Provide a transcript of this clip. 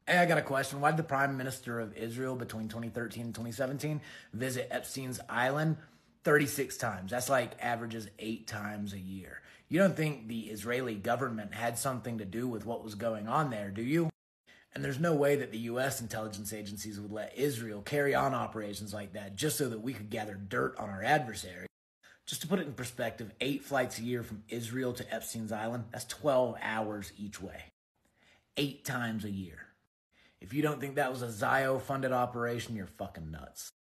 Hey, I got a question. Why did the Prime Minister of Israel between 2013 and 2017 visit Epstein's Island 36 times? That's like averages 8 times a year. You don't think the Israeli government had something to do with what was going on there, do you? And there's no way that the US intelligence agencies would let Israel carry on operations like that just so that we could gather dirt on our adversary. Just to put it in perspective, 8 flights a year from Israel to Epstein's Island, that's 12 hours each way. 8 times a year. If you don't think that was a Zio funded operation, you're fucking nuts.